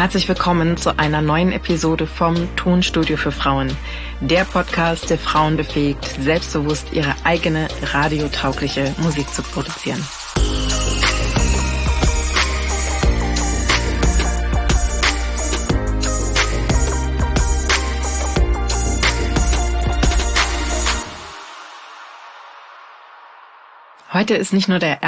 Herzlich willkommen zu einer neuen Episode vom Tonstudio für Frauen. Der Podcast, der Frauen befähigt, selbstbewusst ihre eigene radiotaugliche Musik zu produzieren. Heute ist nicht nur der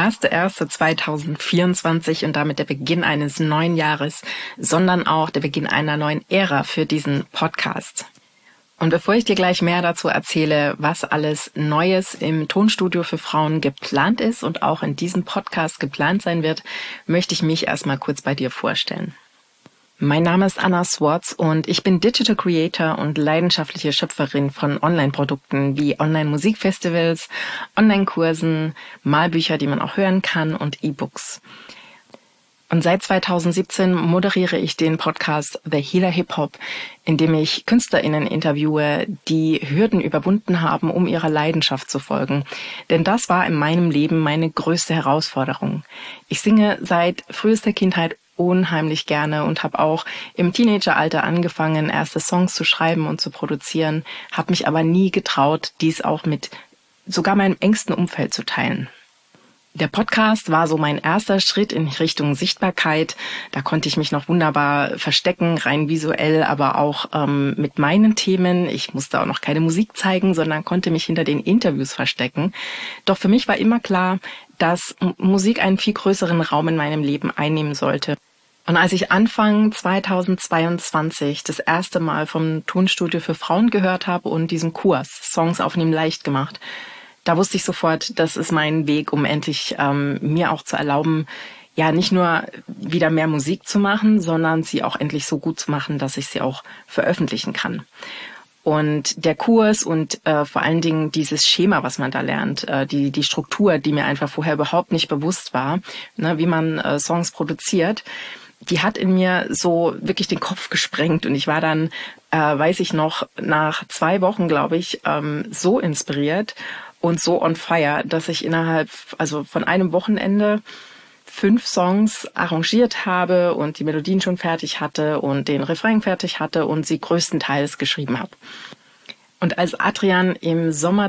1.1.2024 und damit der Beginn eines neuen Jahres, sondern auch der Beginn einer neuen Ära für diesen Podcast. Und bevor ich dir gleich mehr dazu erzähle, was alles Neues im Tonstudio für Frauen geplant ist und auch in diesem Podcast geplant sein wird, möchte ich mich erstmal kurz bei dir vorstellen. Mein Name ist Anna Swartz und ich bin Digital Creator und leidenschaftliche Schöpferin von Online-Produkten wie Online-Musikfestivals, Online-Kursen, Malbücher, die man auch hören kann und E-Books. Und seit 2017 moderiere ich den Podcast The Healer Hip Hop, in dem ich KünstlerInnen interviewe, die Hürden überwunden haben, um ihrer Leidenschaft zu folgen. Denn das war in meinem Leben meine größte Herausforderung. Ich singe seit frühester Kindheit unheimlich gerne und habe auch im Teenageralter angefangen, erste Songs zu schreiben und zu produzieren, habe mich aber nie getraut, dies auch mit sogar meinem engsten Umfeld zu teilen. Der Podcast war so mein erster Schritt in Richtung Sichtbarkeit. Da konnte ich mich noch wunderbar verstecken, rein visuell, aber auch mit meinen Themen. Ich musste auch noch keine Musik zeigen, sondern konnte mich hinter den Interviews verstecken. Doch für mich war immer klar, dass Musik einen viel größeren Raum in meinem Leben einnehmen sollte. Und als ich Anfang 2022 das erste Mal vom Tonstudio für Frauen gehört habe und diesen Kurs Songs aufnehmen leicht gemacht, da wusste ich sofort, das ist mein Weg, um endlich mir auch zu erlauben, ja nicht nur wieder mehr Musik zu machen, sondern sie auch endlich so gut zu machen, dass ich sie auch veröffentlichen kann. Und der Kurs und vor allen Dingen dieses Schema, was man da lernt, die Struktur, die mir einfach vorher überhaupt nicht bewusst war, ne, wie man Songs produziert, die hat in mir so wirklich den Kopf gesprengt. Und ich war dann, weiß ich noch, nach 2 Wochen, glaube ich, so inspiriert und so on fire, dass ich innerhalb, also von einem Wochenende 5 Songs arrangiert habe und die Melodien schon fertig hatte und den Refrain fertig hatte und sie größtenteils geschrieben habe. Und als Adrian im Sommer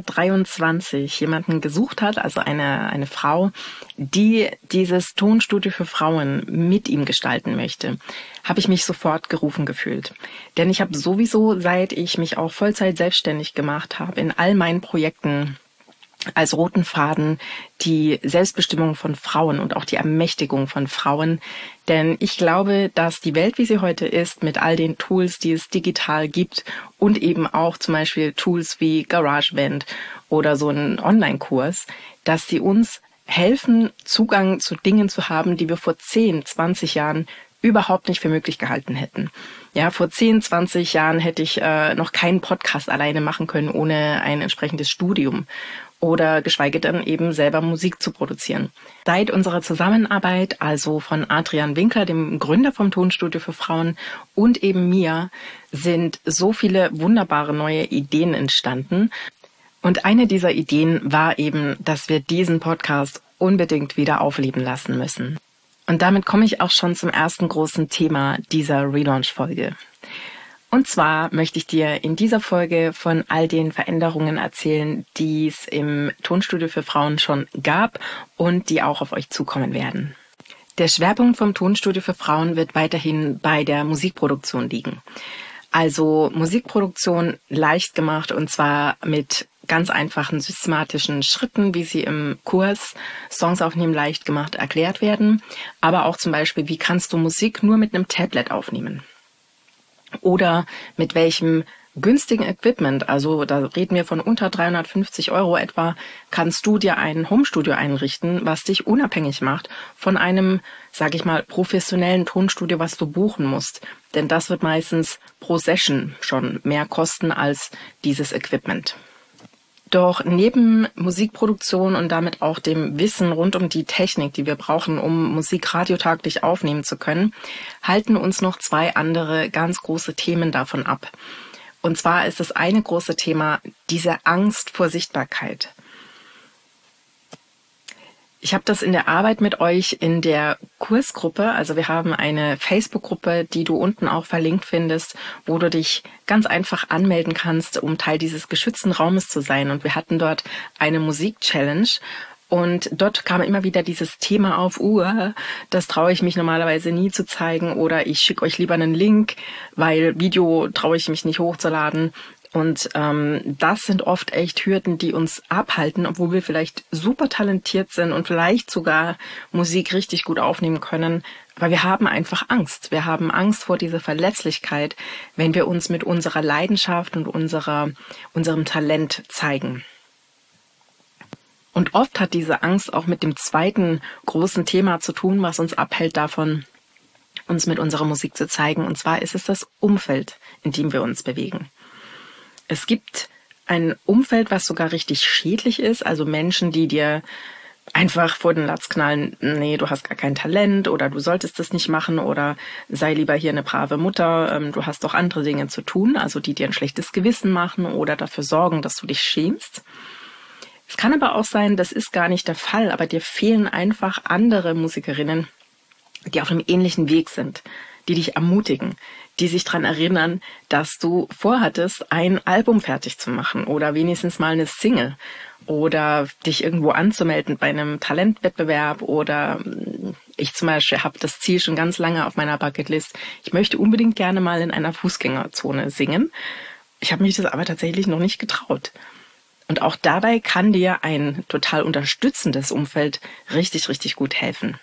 23 jemanden gesucht hat, also eine Frau, die dieses Tonstudio für Frauen mit ihm gestalten möchte, habe ich mich sofort gerufen gefühlt. Denn ich habe sowieso, seit ich mich auch Vollzeit selbstständig gemacht habe, in all meinen Projekten als roten Faden die Selbstbestimmung von Frauen und auch die Ermächtigung von Frauen. Denn ich glaube, dass die Welt, wie sie heute ist, mit all den Tools, die es digital gibt und eben auch zum Beispiel Tools wie GarageBand oder so ein Online-Kurs, dass sie uns helfen, Zugang zu Dingen zu haben, die wir vor 10, 20 Jahren überhaupt nicht für möglich gehalten hätten. Ja, vor 10, 20 Jahren hätte ich noch keinen Podcast alleine machen können, ohne ein entsprechendes Studium oder geschweige denn eben selber Musik zu produzieren. Seit unserer Zusammenarbeit, also von Adrian Winkler, dem Gründer vom Tonstudio für Frauen, und eben mir, sind so viele wunderbare neue Ideen entstanden. Und eine dieser Ideen war eben, dass wir diesen Podcast unbedingt wieder aufleben lassen müssen. Und damit komme ich auch schon zum ersten großen Thema dieser Relaunch-Folge. Und zwar möchte ich dir in dieser Folge von all den Veränderungen erzählen, die es im Tonstudio für Frauen schon gab und die auch auf euch zukommen werden. Der Schwerpunkt vom Tonstudio für Frauen wird weiterhin bei der Musikproduktion liegen. Also Musikproduktion leicht gemacht und zwar mit ganz einfachen systematischen Schritten, wie sie im Kurs Songs aufnehmen leicht gemacht erklärt werden. Aber auch zum Beispiel, wie kannst du Musik nur mit einem Tablet aufnehmen? Oder mit welchem günstigen Equipment, also da reden wir von unter 350 € etwa, kannst du dir ein Homestudio einrichten, was dich unabhängig macht von einem, sage ich mal, professionellen Tonstudio, was du buchen musst. Denn das wird meistens pro Session schon mehr kosten als dieses Equipment. Doch neben Musikproduktion und damit auch dem Wissen rund um die Technik, die wir brauchen, um Musik radiotaglich aufnehmen zu können, halten uns noch 2 andere ganz große Themen davon ab. Und zwar ist das eine große Thema diese Angst vor Sichtbarkeit. Ich habe das in der Arbeit mit euch in der Kursgruppe, also wir haben eine Facebook-Gruppe, die du unten auch verlinkt findest, wo du dich ganz einfach anmelden kannst, um Teil dieses geschützten Raumes zu sein. Und wir hatten dort eine Musik-Challenge. Und dort kam immer wieder dieses Thema auf, das traue ich mich normalerweise nie zu zeigen, oder ich schicke euch lieber einen Link, weil Video traue ich mich nicht hochzuladen. Und das sind oft echt Hürden, die uns abhalten, obwohl wir vielleicht super talentiert sind und vielleicht sogar Musik richtig gut aufnehmen können. Aber wir haben einfach Angst. Wir haben Angst vor dieser Verletzlichkeit, wenn wir uns mit unserer Leidenschaft und unserem Talent zeigen. Und oft hat diese Angst auch mit dem zweiten großen Thema zu tun, was uns abhält davon, uns mit unserer Musik zu zeigen. Und zwar ist es das Umfeld, in dem wir uns bewegen. Es gibt ein Umfeld, was sogar richtig schädlich ist, also Menschen, die dir einfach vor den Latz knallen, nee, du hast gar kein Talent oder du solltest das nicht machen oder sei lieber hier eine brave Mutter, du hast doch andere Dinge zu tun, also die dir ein schlechtes Gewissen machen oder dafür sorgen, dass du dich schämst. Es kann aber auch sein, das ist gar nicht der Fall, aber dir fehlen einfach andere Musikerinnen, die auf einem ähnlichen Weg sind, die dich ermutigen, die sich daran erinnern, dass du vorhattest, ein Album fertig zu machen oder wenigstens mal eine Single oder dich irgendwo anzumelden bei einem Talentwettbewerb oder ich zum Beispiel habe das Ziel schon ganz lange auf meiner Bucketlist. Ich möchte unbedingt gerne mal in einer Fußgängerzone singen. Ich habe mich das aber tatsächlich noch nicht getraut. Und auch dabei kann dir ein total unterstützendes Umfeld richtig, richtig gut helfen.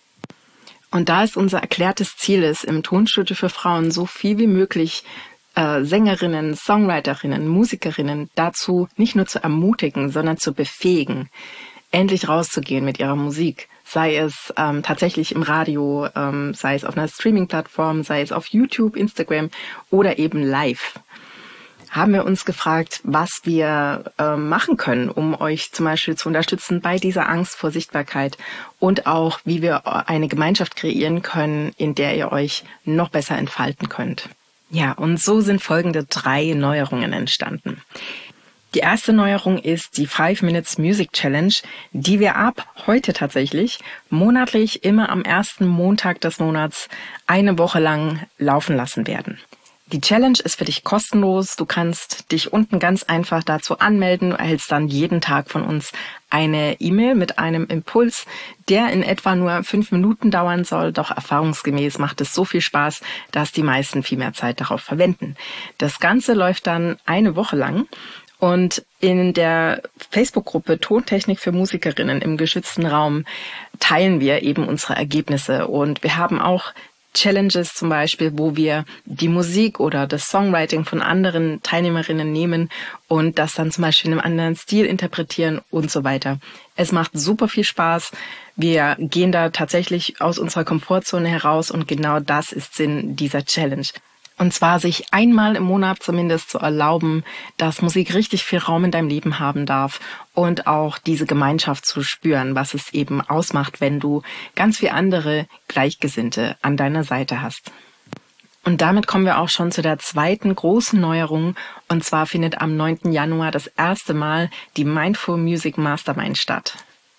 Und da es unser erklärtes Ziel ist, im Tonstudio für Frauen so viel wie möglich Sängerinnen, Songwriterinnen, Musikerinnen dazu nicht nur zu ermutigen, sondern zu befähigen, endlich rauszugehen mit ihrer Musik. Sei es tatsächlich im Radio, sei es auf einer Streaming-Plattform, sei es auf YouTube, Instagram oder eben live. Haben wir uns gefragt, was wir machen können, um euch zum Beispiel zu unterstützen bei dieser Angst vor Sichtbarkeit und auch, wie wir eine Gemeinschaft kreieren können, in der ihr euch noch besser entfalten könnt. Ja, und so sind folgende 3 Neuerungen entstanden. Die erste Neuerung ist die 5 Minutes Music Challenge, die wir ab heute tatsächlich monatlich immer am ersten Montag des Monats eine Woche lang laufen lassen werden. Die Challenge ist für dich kostenlos. Du kannst dich unten ganz einfach dazu anmelden. Du erhältst dann jeden Tag von uns eine E-Mail mit einem Impuls, der in etwa nur 5 Minuten dauern soll. Doch erfahrungsgemäß macht es so viel Spaß, dass die meisten viel mehr Zeit darauf verwenden. Das Ganze läuft dann eine Woche lang. Und in der Facebook-Gruppe Tontechnik für Musikerinnen im geschützten Raum teilen wir eben unsere Ergebnisse. Und wir haben auch Challenges zum Beispiel, wo wir die Musik oder das Songwriting von anderen Teilnehmerinnen nehmen und das dann zum Beispiel in einem anderen Stil interpretieren und so weiter. Es macht super viel Spaß. Wir gehen da tatsächlich aus unserer Komfortzone heraus und genau das ist Sinn dieser Challenge. Und zwar sich einmal im Monat zumindest zu erlauben, dass Musik richtig viel Raum in deinem Leben haben darf und auch diese Gemeinschaft zu spüren, was es eben ausmacht, wenn du ganz viele andere Gleichgesinnte an deiner Seite hast. Und damit kommen wir auch schon zu der zweiten großen Neuerung. Und zwar findet am 9. Januar das erste Mal die Mindful Music Mastermind statt.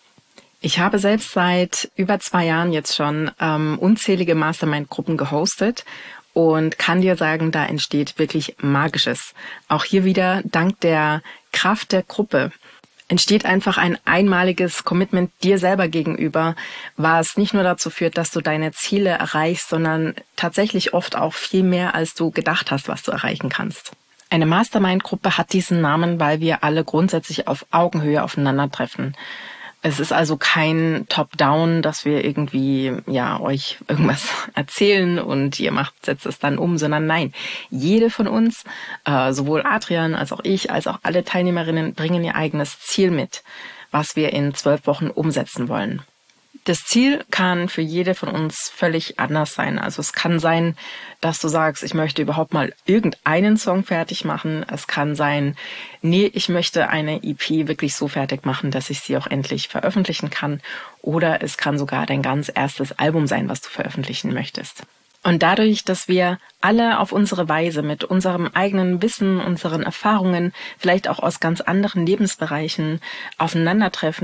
Ich habe selbst seit über 2 Jahren jetzt schon unzählige Mastermind-Gruppen gehostet und kann dir sagen, da entsteht wirklich Magisches. Auch hier wieder dank der Kraft der Gruppe entsteht einfach ein einmaliges Commitment dir selber gegenüber, was nicht nur dazu führt, dass du deine Ziele erreichst, sondern tatsächlich oft auch viel mehr, als du gedacht hast, was du erreichen kannst. Eine Mastermind-Gruppe hat diesen Namen, weil wir alle grundsätzlich auf Augenhöhe aufeinandertreffen. Es ist also kein Top-Down, dass wir irgendwie euch irgendwas erzählen und ihr setzt es dann um, sondern nein, jede von uns, sowohl Adrian als auch ich, als auch alle Teilnehmerinnen bringen ihr eigenes Ziel mit, was wir in 12 Wochen umsetzen wollen. Das Ziel kann für jede von uns völlig anders sein. Also es kann sein, dass du sagst, ich möchte überhaupt mal irgendeinen Song fertig machen. Es kann sein, nee, ich möchte eine EP wirklich so fertig machen, dass ich sie auch endlich veröffentlichen kann. Oder es kann sogar dein ganz erstes Album sein, was du veröffentlichen möchtest. Und dadurch, dass wir alle auf unsere Weise mit unserem eigenen Wissen, unseren Erfahrungen, vielleicht auch aus ganz anderen Lebensbereichen aufeinandertreffen,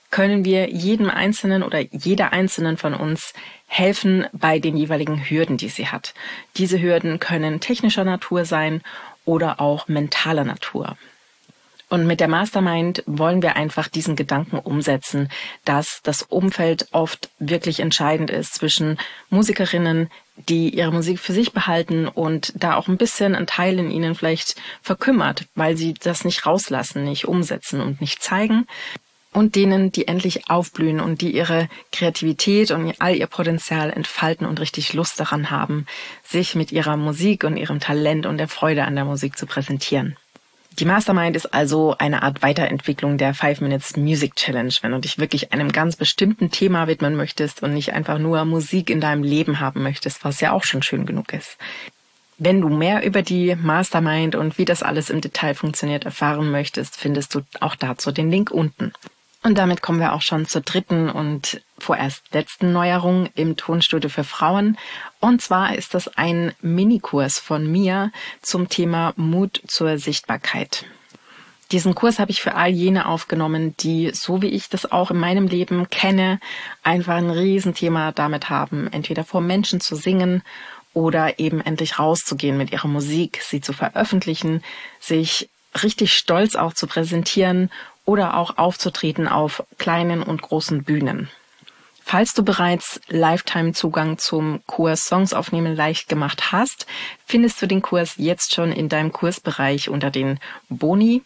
können wir jedem Einzelnen oder jeder Einzelnen von uns helfen bei den jeweiligen Hürden, die sie hat. Diese Hürden können technischer Natur sein oder auch mentaler Natur. Und mit der Mastermind wollen wir einfach diesen Gedanken umsetzen, dass das Umfeld oft wirklich entscheidend ist zwischen Musikerinnen, die ihre Musik für sich behalten und da auch ein bisschen ein Teil in ihnen vielleicht verkümmert, weil sie das nicht rauslassen, nicht umsetzen und nicht zeigen, und denen, die endlich aufblühen und die ihre Kreativität und all ihr Potenzial entfalten und richtig Lust daran haben, sich mit ihrer Musik und ihrem Talent und der Freude an der Musik zu präsentieren. Die Mastermind ist also eine Art Weiterentwicklung der 5 Minutes Music Challenge, wenn du dich wirklich einem ganz bestimmten Thema widmen möchtest und nicht einfach nur Musik in deinem Leben haben möchtest, was ja auch schon schön genug ist. Wenn du mehr über die Mastermind und wie das alles im Detail funktioniert erfahren möchtest, findest du auch dazu den Link unten. Und damit kommen wir auch schon zur dritten und vorerst letzten Neuerung im Tonstudio für Frauen. Und zwar ist das ein Minikurs von mir zum Thema Mut zur Sichtbarkeit. Diesen Kurs habe ich für all jene aufgenommen, die, so wie ich das auch in meinem Leben kenne, einfach ein Riesenthema damit haben, entweder vor Menschen zu singen oder eben endlich rauszugehen mit ihrer Musik, sie zu veröffentlichen, sich richtig stolz auch zu präsentieren oder auch aufzutreten auf kleinen und großen Bühnen. Falls du bereits Lifetime-Zugang zum Kurs Songs aufnehmen leicht gemacht hast, findest du den Kurs jetzt schon in deinem Kursbereich unter den Boni.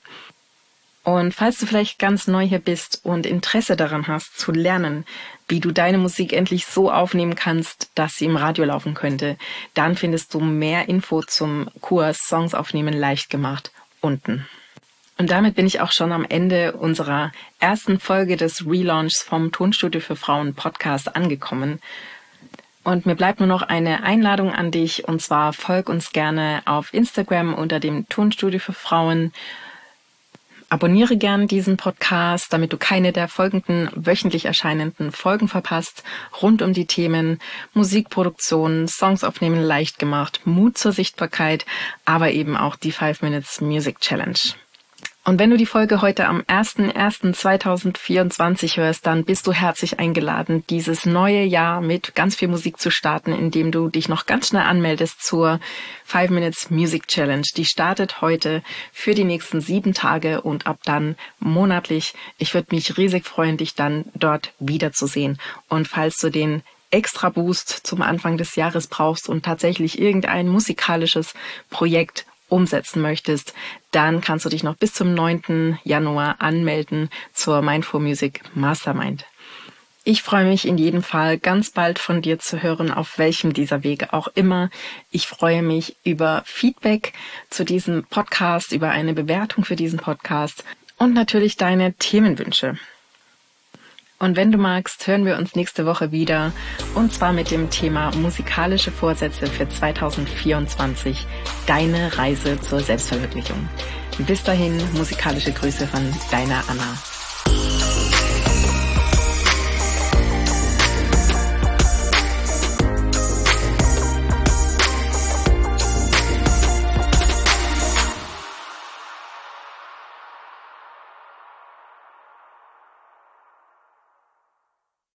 Und falls du vielleicht ganz neu hier bist und Interesse daran hast, zu lernen, wie du deine Musik endlich so aufnehmen kannst, dass sie im Radio laufen könnte, dann findest du mehr Info zum Kurs Songs aufnehmen leicht gemacht unten. Und damit bin ich auch schon am Ende unserer ersten Folge des Relaunchs vom Tonstudio für Frauen Podcast angekommen. Und mir bleibt nur noch eine Einladung an dich, und zwar folg uns gerne auf Instagram unter dem Tonstudio für Frauen. Abonniere gerne diesen Podcast, damit du keine der folgenden wöchentlich erscheinenden Folgen verpasst, rund um die Themen Musikproduktion, Songs aufnehmen leicht gemacht, Mut zur Sichtbarkeit, aber eben auch die 5 Minutes Music Challenge. Und wenn du die Folge heute am 01.01.2024 hörst, dann bist du herzlich eingeladen, dieses neue Jahr mit ganz viel Musik zu starten, indem du dich noch ganz schnell anmeldest zur 5 Minutes Music Challenge. Die startet heute für die nächsten 7 Tage und ab dann monatlich. Ich würde mich riesig freuen, dich dann dort wiederzusehen. Und falls du den extra Boost zum Anfang des Jahres brauchst und tatsächlich irgendein musikalisches Projekt umsetzen möchtest, dann kannst du dich noch bis zum 9. Januar anmelden zur Mindful Music Mastermind. Ich freue mich in jedem Fall ganz bald von dir zu hören, auf welchem dieser Wege auch immer. Ich freue mich über Feedback zu diesem Podcast, über eine Bewertung für diesen Podcast und natürlich deine Themenwünsche. Und wenn du magst, hören wir uns nächste Woche wieder, und zwar mit dem Thema musikalische Vorsätze für 2024, deine Reise zur Selbstverwirklichung. Bis dahin, musikalische Grüße von deiner Anna.